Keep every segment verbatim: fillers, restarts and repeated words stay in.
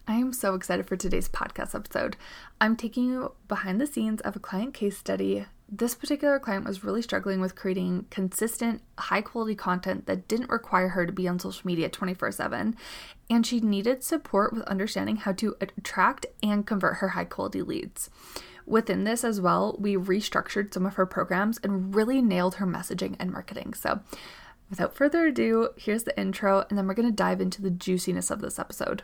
I am so excited for today's podcast episode. I'm taking you behind the scenes of a client case study. This particular client was really struggling with creating consistent, high-quality content that didn't require her to be on social media twenty-four seven, and she needed support with understanding how to attract and convert her high-quality leads. Within this as well, we restructured some of her programs and really nailed her messaging and marketing. So without further ado, here's the intro, and then we're going to dive into the juiciness of this episode.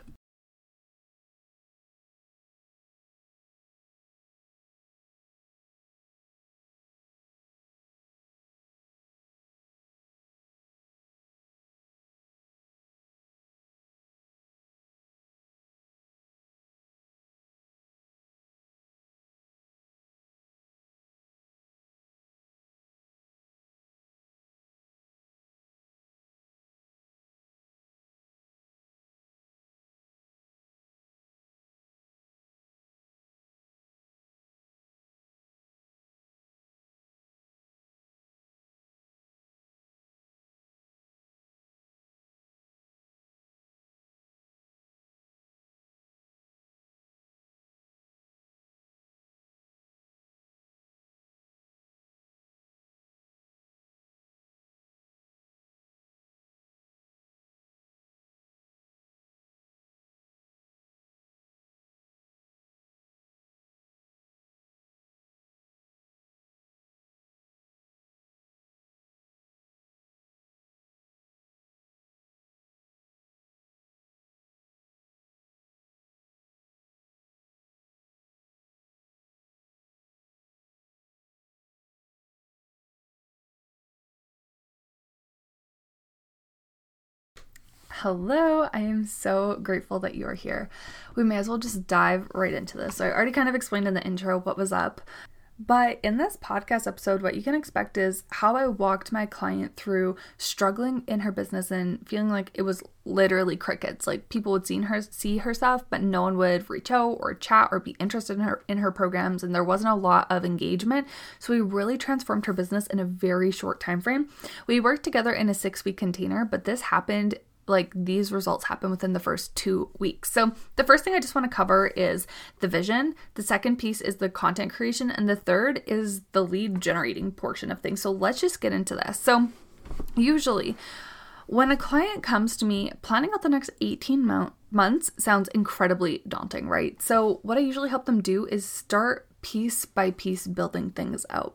Hello, I am so grateful that you are here. We may as well just dive right into this. So I already kind of explained in the intro what was up, but in this podcast episode, what you can expect is how I walked my client through struggling in her business and feeling like it was literally crickets. Like people would see her see her stuff, but no one would reach out or chat or be interested in her in her programs, and there wasn't a lot of engagement. So we really transformed her business in a very short time frame. We worked together in a six-week container, but this happened like these results happen within the first two weeks. So the first thing I just want to cover is the vision. The second piece is the content creation. And the third is the lead generating portion of things. So let's just get into this. So usually when a client comes to me, planning out the next eighteen months sounds incredibly daunting, right? So what I usually help them do is start piece by piece building things out.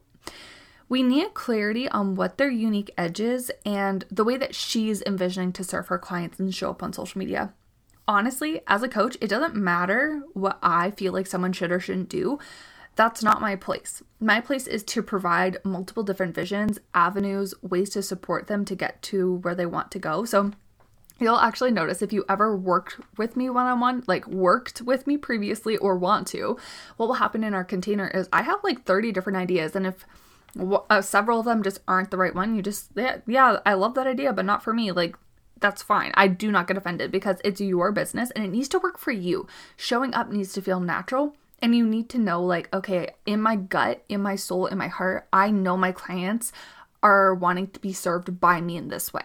We need clarity on what their unique edge is and the way that she's envisioning to serve her clients and show up on social media. Honestly, as a coach, it doesn't matter what I feel like someone should or shouldn't do. That's not my place. My place is to provide multiple different visions, avenues, ways to support them to get to where they want to go. So you'll actually notice if you ever worked with me one-on-one, like worked with me previously or want to, what will happen in our container is I have like thirty different ideas. And if Uh, several of them just aren't the right one, you just, yeah, yeah, I love that idea, but not for me. Like, that's fine. I do not get offended because it's your business and it needs to work for you. Showing up needs to feel natural, and you need to know, like, okay, in my gut, in my soul, in my heart, I know my clients are wanting to be served by me in this way.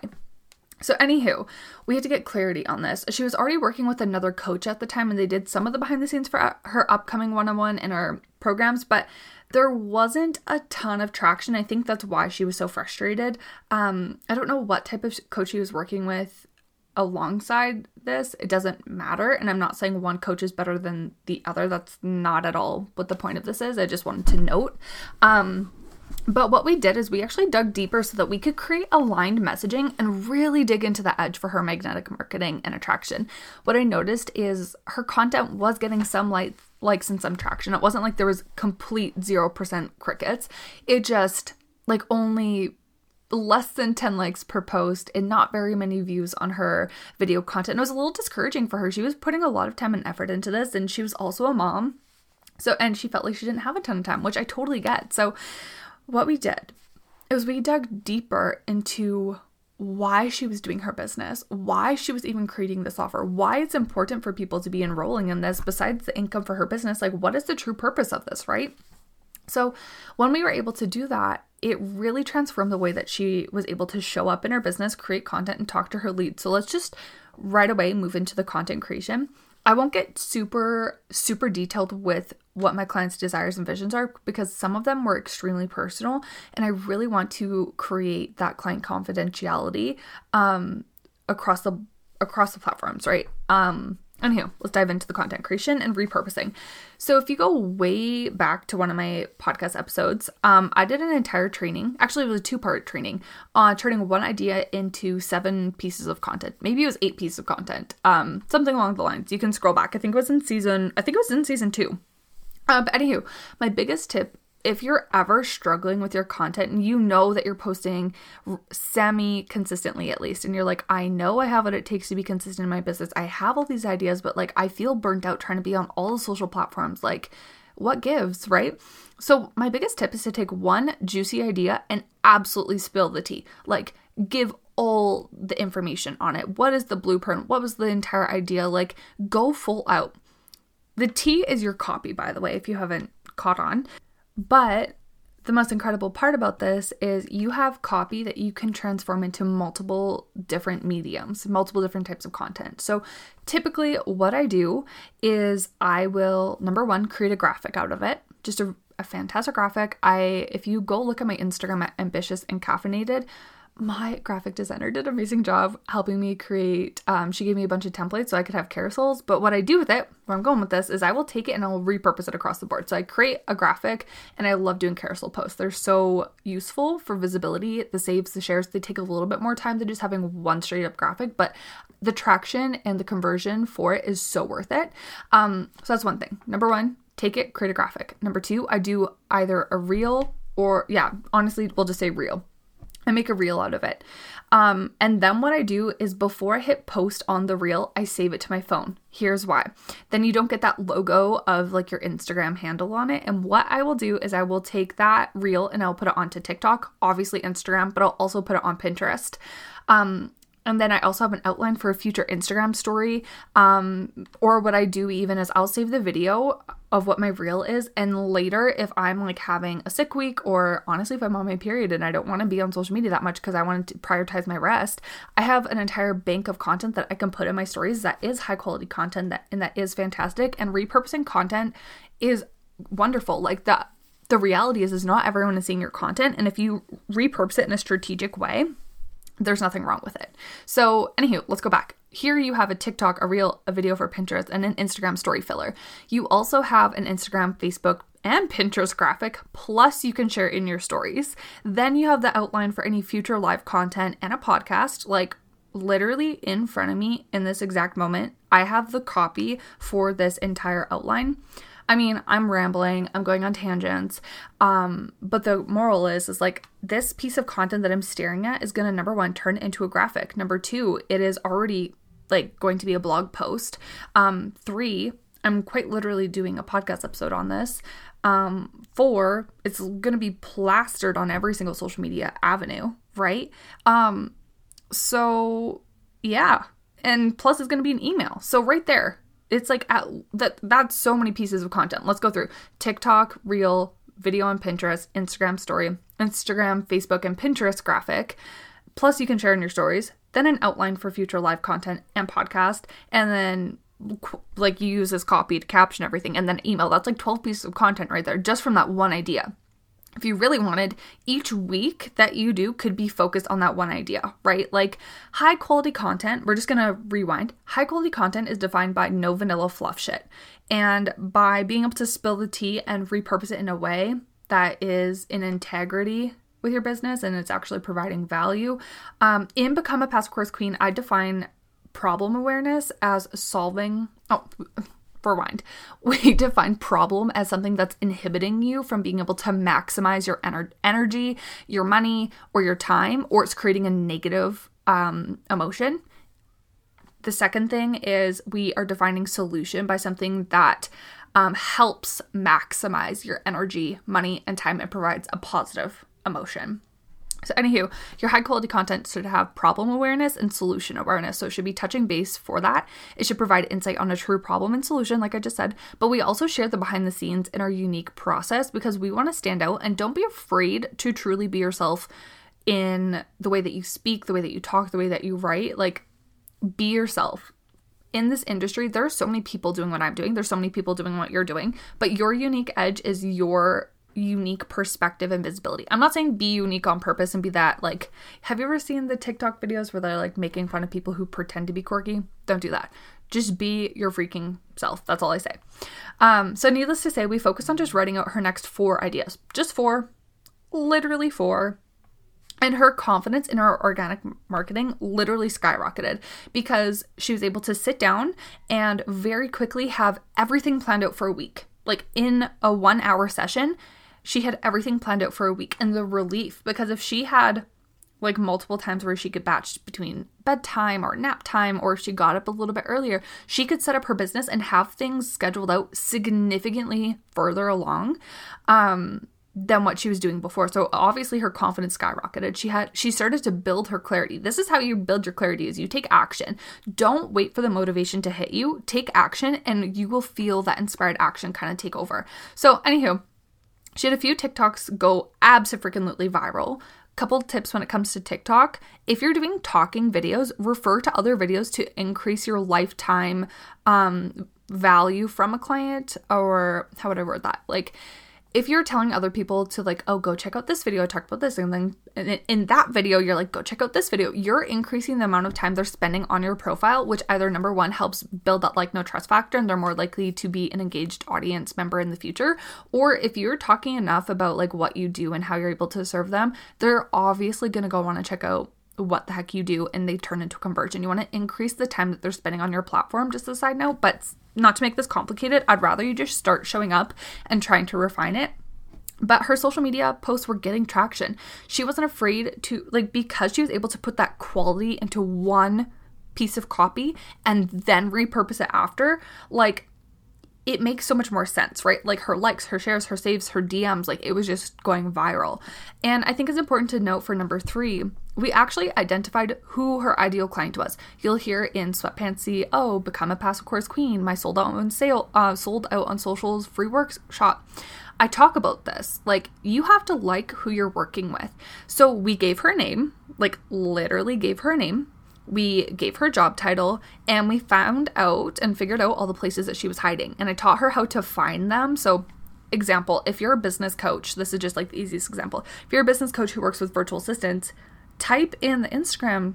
So anywho, we had to get clarity on this. She was already working with another coach at the time, and they did some of the behind the scenes for her upcoming one-on-one and her programs, but there wasn't a ton of traction. I think that's why she was so frustrated. Um, I don't know what type of coach she was working with alongside this. It doesn't matter. And I'm not saying one coach is better than the other. That's not at all what the point of this is. I just wanted to note. Um, But what we did is we actually dug deeper so that we could create aligned messaging and really dig into the edge for her magnetic marketing and attraction. What I noticed is her content was getting some light, likes and some traction. It wasn't like there was complete zero percent crickets. It just like only less than ten likes per post and not very many views on her video content. It was a little discouraging for her. She was putting a lot of time and effort into this, and she was also a mom. So, and she felt like she didn't have a ton of time, which I totally get. So what we did is we dug deeper into why she was doing her business, why she was even creating this offer, why it's important for people to be enrolling in this besides the income for her business. Like, what is the true purpose of this, right? So when we were able to do that, it really transformed the way that she was able to show up in her business, create content, and talk to her leads. So let's just right away move into the content creation. I won't get super, super detailed with what my clients' desires and visions are because some of them were extremely personal and I really want to create that client confidentiality um, across the across the platforms, right? Um, Anywho, let's dive into the content creation and repurposing. So if you go way back to one of my podcast episodes, um, I did an entire training, actually it was a two-part training, on turning one idea into seven pieces of content. Maybe it was eight pieces of content, um, something along the lines. You can scroll back. I think it was in season, I think it was in season two. Uh, but anywho, my biggest tip, if you're ever struggling with your content and you know that you're posting semi-consistently at least, and you're like, I know I have what it takes to be consistent in my business. I have all these ideas, but like I feel burnt out trying to be on all the social platforms. Like what gives, right? So my biggest tip is to take one juicy idea and absolutely spill the tea. Like give all the information on it. What is the blueprint? What was the entire idea? Like go full out. The tea is your copy, by the way, if you haven't caught on. But the most incredible part about this is you have copy that you can transform into multiple different mediums, multiple different types of content. So typically what I do is I will, number one, create a graphic out of it. Just a, a fantastic graphic. I, if you go look at my Instagram at Ambitious and Caffeinated, my graphic designer did an amazing job helping me create, um, she gave me a bunch of templates so I could have carousels, but what I do with it, where I'm going with this, is I will take it and I'll repurpose it across the board. So I create a graphic and I love doing carousel posts. They're so useful for visibility. The saves, the shares, they take a little bit more time than just having one straight up graphic, but the traction and the conversion for it is so worth it. Um, so that's one thing. Number one, take it, create a graphic. Number two, I do either a reel or, yeah, honestly, we'll just say reel. I make a reel out of it. Um, and then what I do is before I hit post on the reel, I save it to my phone. Here's why. Then you don't get that logo of like your Instagram handle on it. And what I will do is I will take that reel and I'll put it onto TikTok, obviously Instagram, but I'll also put it on Pinterest. Um, And then I also have an outline for a future Instagram story. Um, or what I do even is I'll save the video of what my reel is. And later, if I'm like having a sick week, or honestly, if I'm on my period and I don't want to be on social media that much because I want to prioritize my rest, I have an entire bank of content that I can put in my stories that is high quality content that and that is fantastic. And repurposing content is wonderful. Like the, the reality is, is not everyone is seeing your content. And if you repurpose it in a strategic way, there's nothing wrong with it. So anywho, let's go back. Here you have a TikTok, a reel, a video for Pinterest, and an Instagram story filler. You also have an Instagram, Facebook, and Pinterest graphic, plus you can share it in your stories. Then you have the outline for any future live content and a podcast. Like literally in front of me in this exact moment, I have the copy for this entire outline. I mean, I'm rambling, I'm going on tangents, um, but the moral is, is like this piece of content that I'm staring at is going to, number one, turn into a graphic. Number two, it is already like going to be a blog post. Um, three, I'm quite literally doing a podcast episode on this. Um, four, it's going to be plastered on every single social media avenue, right? Um, so yeah. And plus it's going to be an email. So right there, it's like at, that. That's so many pieces of content. Let's go through TikTok, reel, video on Pinterest, Instagram story, Instagram, Facebook, and Pinterest graphic. Plus you can share in your stories. Then an outline for future live content and podcast. And then like you use this copy to caption everything. And then email. That's like twelve pieces of content right there just from that one idea. If you really wanted, each week that you do could be focused on that one idea, right? Like high quality content, we're just going to rewind. High quality content is defined by no vanilla fluff shit. And by being able to spill the tea and repurpose it in a way that is in integrity with your business and it's actually providing value. Um, in Become a Passive Course Queen, I define problem awareness as solving... Oh, rewind. We define problem as something that's inhibiting you from being able to maximize your ener- energy, your money, or your time, or it's creating a negative um, emotion. The second thing is we are defining solution by something that um, helps maximize your energy, money, and time and provides a positive emotion. So anywho, your high quality content should have problem awareness and solution awareness. So it should be touching base for that. It should provide insight on a true problem and solution, like I just said. But we also share the behind the scenes in our unique process because we want to stand out, and don't be afraid to truly be yourself in the way that you speak, the way that you talk, the way that you write. Like be yourself. in this industry, there are so many people doing what I'm doing. There's so many people doing what you're doing, but your unique edge is your unique perspective and visibility. I'm not saying be unique on purpose and be that, like, have you ever seen the TikTok videos where they're like making fun of people who pretend to be quirky? Don't do that. Just be your freaking self. That's all I say. Um, so needless to say, we focused on just writing out her next four ideas. Just four. Literally four. And her confidence in her organic marketing literally skyrocketed because she was able to sit down and very quickly have everything planned out for a week. Like in a one hour session, she had everything planned out for a week. And the relief, because if she had like multiple times where she could batch between bedtime or nap time, or if she got up a little bit earlier, she could set up her business and have things scheduled out significantly further along um, than what she was doing before. So obviously her confidence skyrocketed. She had, she started to build her clarity. This is how you build your clarity, is you take action. Don't wait for the motivation to hit you. Take action and you will feel that inspired action kind of take over. So anywho, she had a few TikToks go abso-freaking-lutely viral. Couple tips when it comes to TikTok. If you're doing talking videos, refer to other videos to increase your lifetime um, value from a client, or how would I word that? Like, if you're telling other people to like, oh, go check out this video, I talked about this, and then in, in that video, you're like, go check out this video, you're increasing the amount of time they're spending on your profile, which either number one helps build that like no trust factor and they're more likely to be an engaged audience member in the future. Or if you're talking enough about like what you do and how you're able to serve them, they're obviously going to go want to check out what the heck you do, and they turn into conversion. You want to increase the time that they're spending on your platform, just a side note, but not to make this complicated, I'd rather you just start showing up and trying to refine it. But her social media posts were getting traction. She wasn't afraid to, like, because she was able to put that quality into one piece of copy and then repurpose it after, like, it makes so much more sense, right? Like her likes, her shares, her saves, her D Ms, like it was just going viral. And I think it's important to note for number three, we actually identified who her ideal client was. You'll hear in Sweatpantsy, oh, become a passive course queen, my sold out on sale, uh, sold out on socials free workshop. I talk about this, like you have to like who you're working with. So we gave her a name, like literally gave her a name. We gave her a job title, and we found out and figured out all the places that she was hiding. And I taught her how to find them. So example, if you're a business coach, this is just like the easiest example. If you're a business coach who works with virtual assistants, type in the Instagram,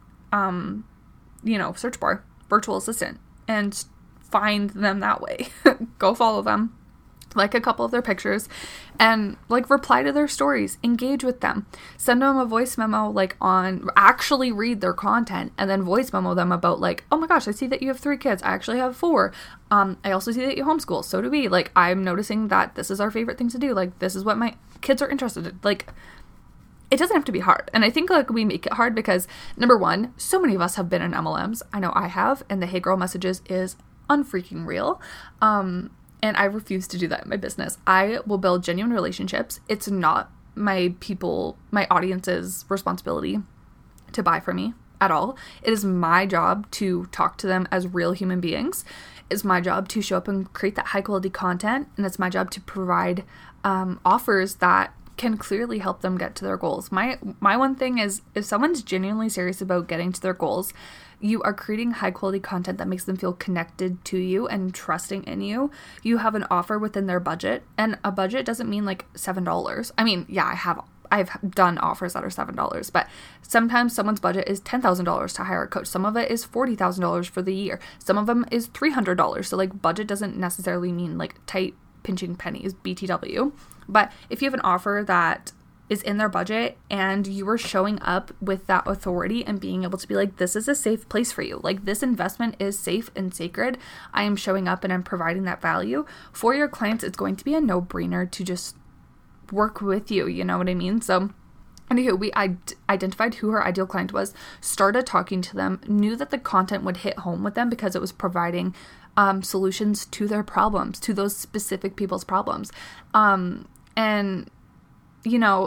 um, you know, search bar, virtual assistant, and find them that way. Go follow them. Like a couple of their pictures, and like reply to their stories, engage with them, send them a voice memo, like on actually read their content, and then voice memo them about like, oh my gosh, I see that you have three kids. I actually have four. Um, I also see that you homeschool. So do we. Like, I'm noticing that this is our favorite thing to do. Like, this is what my kids are interested in. Like, it doesn't have to be hard. And I think like we make it hard because number one, so many of us have been in M L Ms. I know I have, and the hey girl messages is unfreaking real. Um, And I refuse to do that in my business. I will build genuine relationships. It's not my people, my audience's responsibility to buy from me at all. It is my job to talk to them as real human beings. It's my job to show up and create that high quality content. And it's my job to provide um, offers that can clearly help them get to their goals. My my one thing is, if someone's genuinely serious about getting to their goals, you are creating high quality content that makes them feel connected to you and trusting in you. You have an offer within their budget, and a budget doesn't mean like seven dollars. I mean, yeah, I have I've done offers that are seven dollars, but sometimes someone's budget is ten thousand dollars to hire a coach. Some of it is forty thousand dollars for the year. Some of them is three hundred dollars. So like budget doesn't necessarily mean like tight pinching pennies, B T W. But if you have an offer that is in their budget and you are showing up with that authority and being able to be like, this is a safe place for you. Like, this investment is safe and sacred. I am showing up and I'm providing that value for your clients. It's going to be a no-brainer to just work with you. You know what I mean? So anywho, we Id- identified who her ideal client was, started talking to them, knew that the content would hit home with them because it was providing um, solutions to their problems, to those specific people's problems. Um, and, you know,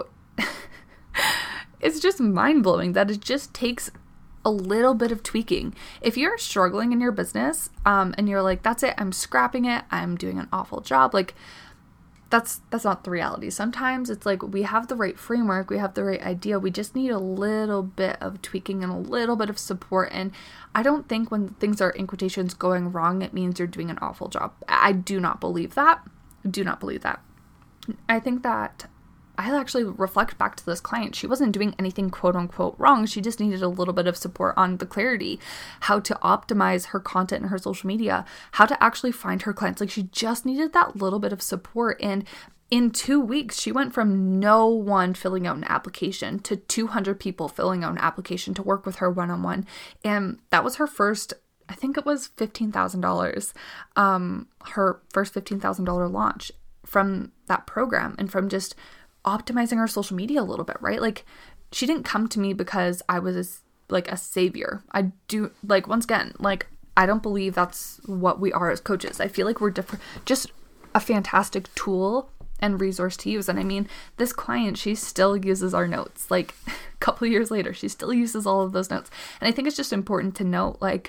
it's just mind-blowing that it just takes a little bit of tweaking. If you're struggling in your business um, and you're like, that's it, I'm scrapping it, I'm doing an awful job, like, that's that's not the reality. Sometimes it's like we have the right framework, we have the right idea, we just need a little bit of tweaking and a little bit of support. And I don't think when things are, in quotations, going wrong, it means you're doing an awful job. I do not believe that. Do not believe that. I think that I actually reflect back to this client. She wasn't doing anything quote unquote wrong. She just needed a little bit of support on the clarity, how to optimize her content and her social media, how to actually find her clients. Like, she just needed that little bit of support. And in two weeks, she went from no one filling out an application to two hundred people filling out an application to work with her one-on-one. And that was her first, I think it was fifteen thousand dollars, um, her first fifteen thousand dollars launch from that program and from just optimizing our social media a little bit, right? Like, she didn't come to me because I was a, like a savior. I do, like, once again, like, I don't believe that's what we are as coaches. I feel like we're different, just a fantastic tool and resource to use. And I mean, this client, she still uses our notes. Like, a couple of years later, she still uses all of those notes. And I think it's just important to note, like,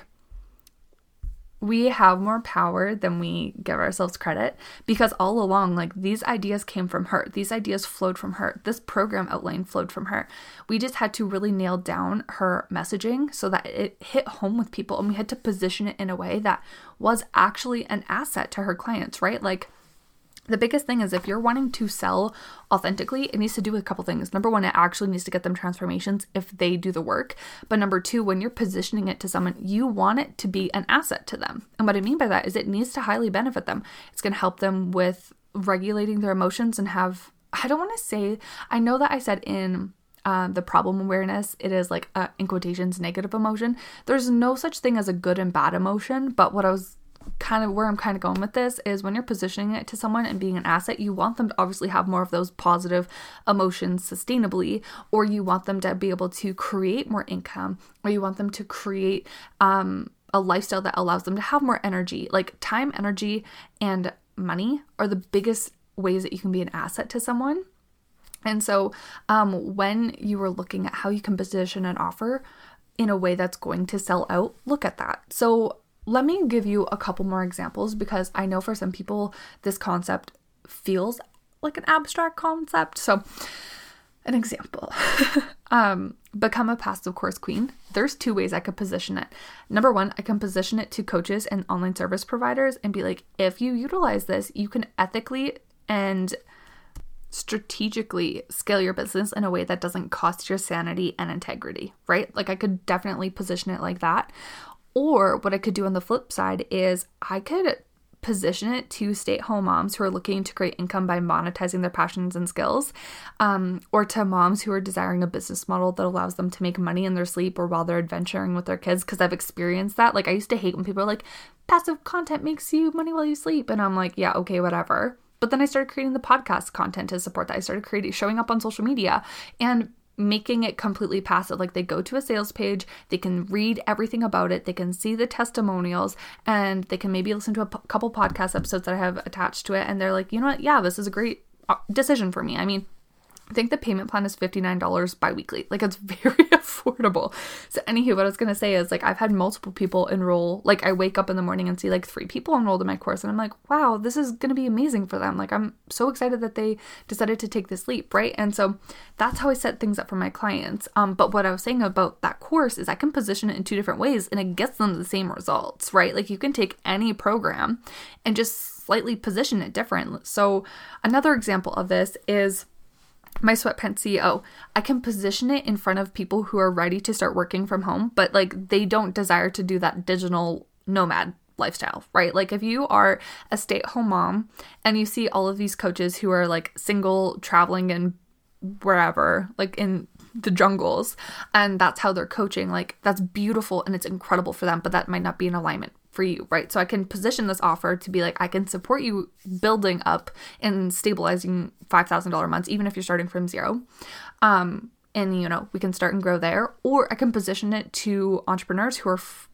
we have more power than we give ourselves credit, because all along, like, these ideas came from her. These ideas flowed from her. This program outline flowed from her. We just had to really nail down her messaging so that it hit home with people, and we had to position it in a way that was actually an asset to her clients, right? Like, the biggest thing is, if you're wanting to sell authentically, it needs to do with a couple things. Number one, it actually needs to get them transformations if they do the work. But number two, when you're positioning it to someone, you want it to be an asset to them. And what I mean by that is it needs to highly benefit them. It's going to help them with regulating their emotions and have, I don't want to say, I know that I said in Um, the problem awareness, it is like a, in quotations, negative emotion. There's no such thing as a good and bad emotion, but what I was kind of where I'm kind of going with this is, when you're positioning it to someone and being an asset, you want them to obviously have more of those positive emotions sustainably, or you want them to be able to create more income, or you want them to create um, a lifestyle that allows them to have more energy. Like, time, energy, and money are the biggest ways that you can be an asset to someone. And so um, when you are looking at how you can position an offer in a way that's going to sell out, look at that. So let me give you a couple more examples, because I know for some people this concept feels like an abstract concept. So an example, um, become a passive course queen. There's two ways I could position it. Number one, I can position it to coaches and online service providers and be like, if you utilize this, you can ethically and strategically scale your business in a way that doesn't cost your sanity and integrity, right? Like, I could definitely position it like that. Or what I could do on the flip side is I could position it to stay-at-home moms who are looking to create income by monetizing their passions and skills, um, or to moms who are desiring a business model that allows them to make money in their sleep or while they're adventuring with their kids, because I've experienced that. Like, I used to hate when people are like, passive content makes you money while you sleep. And I'm like, yeah, okay, whatever. But then I started creating the podcast content to support that. I started creating, showing up on social media and making it completely passive. Like, they go to a sales page, they can read everything about it, they can see the testimonials, and they can maybe listen to a p- couple podcast episodes that I have attached to it. And they're like, you know what? Yeah, this is a great decision for me. I mean, I think the payment plan is fifty-nine dollars bi-weekly. Like, it's very affordable. So anywho, what I was going to say is, like, I've had multiple people enroll. Like, I wake up in the morning and see like three people enrolled in my course, and I'm like, wow, this is going to be amazing for them. Like, I'm so excited that they decided to take this leap, right? And so that's how I set things up for my clients. Um, but what I was saying about that course is I can position it in two different ways, and it gets them the same results, right? Like, you can take any program and just slightly position it different. So another example of this is my Sweatpants C E O. I can position it in front of people who are ready to start working from home, but like, they don't desire to do that digital nomad lifestyle, right? Like, if you are a stay-at-home mom and you see all of these coaches who are like single, traveling in wherever, like in the jungles, and that's how they're coaching, like, that's beautiful and it's incredible for them, but that might not be in alignment for you, right? So I can position this offer to be like, I can support you building up and stabilizing five thousand dollars months, even if you're starting from zero. Um, and, you know, we can start and grow there. Or I can position it to entrepreneurs who are f-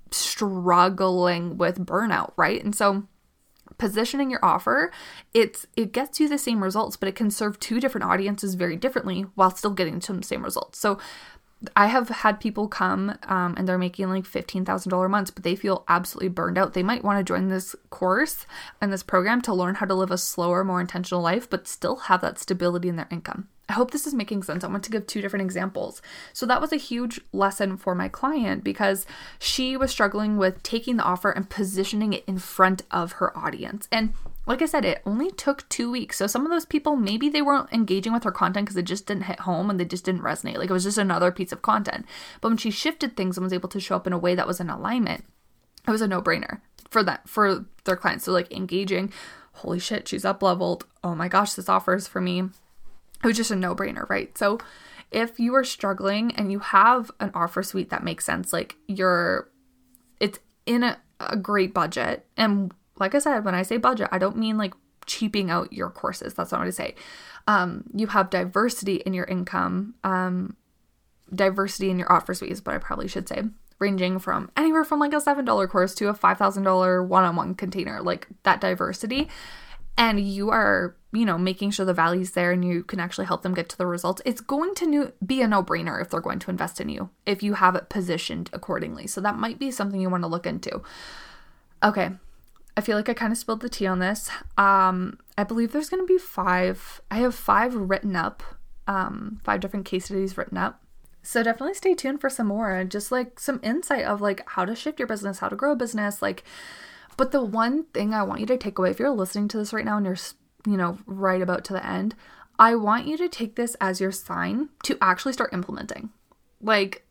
struggling with burnout, right? And so positioning your offer, it's it gets you the same results, but it can serve two different audiences very differently while still getting to the same results. So I have had people come um, and they're making like fifteen thousand dollars months, but they feel absolutely burned out. They might want to join this course and this program to learn how to live a slower, more intentional life, but still have that stability in their income. I hope this is making sense. I want to give two different examples. So that was a huge lesson for my client because she was struggling with taking the offer and positioning it in front of her audience. And like I said, it only took two weeks. So some of those people, maybe they weren't engaging with her content because it just didn't hit home and they just didn't resonate. Like it was just another piece of content. But when she shifted things and was able to show up in a way that was in alignment, it was a no-brainer for that, for their clients. So like engaging, holy shit, she's up leveled. Oh my gosh, this offer is for me. It was just a no-brainer, right? So if you are struggling and you have an offer suite that makes sense, like you're, it's in a, a great budget. And like I said, when I say budget, I don't mean like cheaping out your courses. That's not what I say. Um, you have diversity in your income, um, diversity in your offer suite is what I probably should say, ranging from anywhere from like a seven dollars course to a five thousand dollars one-on-one container, like that diversity. And you are, you know, making sure the value's there and you can actually help them get to the results. It's going to no- be a no-brainer if they're going to invest in you, if you have it positioned accordingly. So that might be something you want to look into. Okay. I feel like I kind of spilled the tea on this. Um, I believe there's going to be five. I have five written up, um, five different case studies written up. So definitely stay tuned for some more, just like some insight of like how to shift your business, how to grow a business. Like, but the one thing I want you to take away, if you're listening to this right now and you're, you know, right about to the end, I want you to take this as your sign to actually start implementing. Like,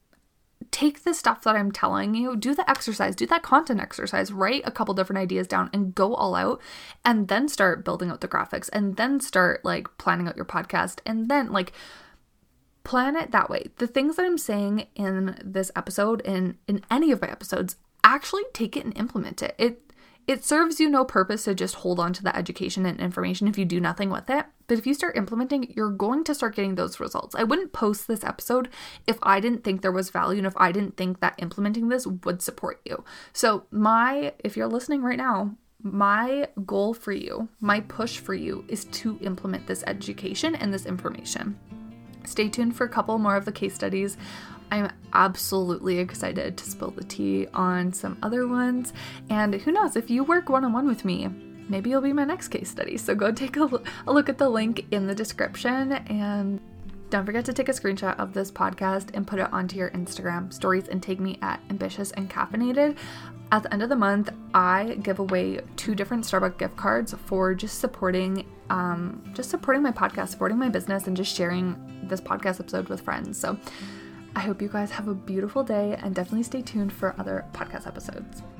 take the stuff that I'm telling you, do the exercise, do that content exercise, write a couple different ideas down and go all out, and then start building out the graphics, and then start like planning out your podcast, and then like plan it that way. The things that I'm saying in this episode and in any of my episodes, actually take it and implement it. It It serves you no purpose to just hold on to the education and information if you do nothing with it. But if you start implementing, you're going to start getting those results. I wouldn't post this episode if I didn't think there was value and if I didn't think that implementing this would support you. So my, if you're listening right now, my goal for you, my push for you is to implement this education and this information. Stay tuned for a couple more of the case studies. I'm absolutely excited to spill the tea on some other ones. And who knows, if you work one-on-one with me, maybe you'll be my next case study. So go take a, a look at the link in the description, and don't forget to take a screenshot of this podcast and put it onto your Instagram stories and tag me at Ambitious and Caffeinated. At the end of the month, I give away two different Starbucks gift cards for just supporting, um, just supporting my podcast, supporting my business, and just sharing this podcast episode with friends. So I hope you guys have a beautiful day and definitely stay tuned for other podcast episodes.